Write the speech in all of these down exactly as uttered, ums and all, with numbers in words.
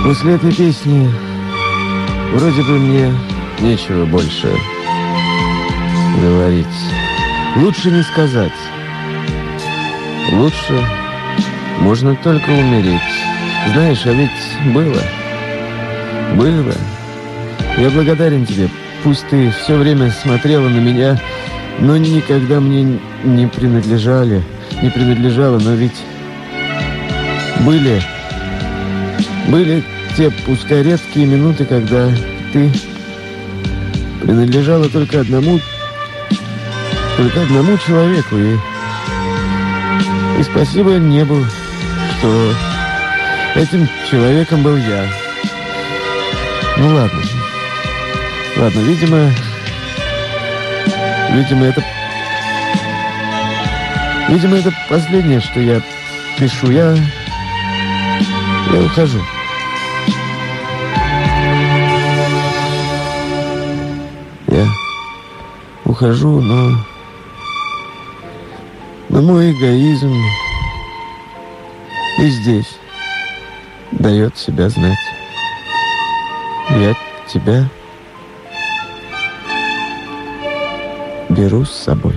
После этой песни вроде бы мне нечего больше говорить. Лучше не сказать. Лучше можно только умереть. Знаешь, а ведь было. Было. Я благодарен тебе. Пусть ты все время смотрела на меня, но никогда мне не принадлежали, не принадлежала, но ведь были, были те, пускай редкие минуты, когда ты принадлежала только одному, только одному человеку, и, и спасибо небу, что этим человеком был я. Ну ладно. Ладно, видимо, видимо, это, видимо, это последнее, что я пишу. Я, я ухожу. Я ухожу, но, но мой эгоизм и здесь дает себя знать. Я тебя беру с собой.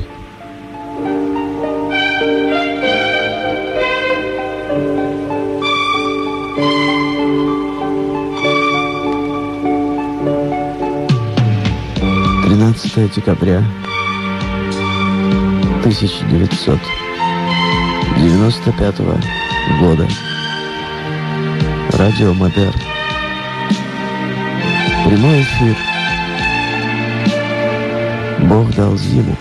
тринадцатое декабря тысяча девятьсот девяносто пятого года. Радио Модерн. Прямой эфир. Бог дал зиму.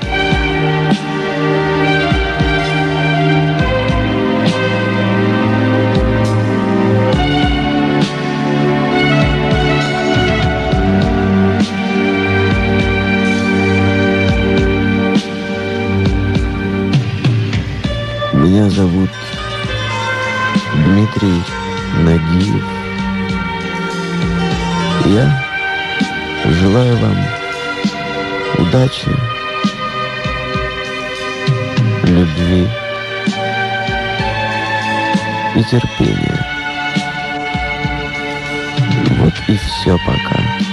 Меня зовут Дмитрий Нагиев. Я желаю вам удачи, любви и терпения. Вот и все пока.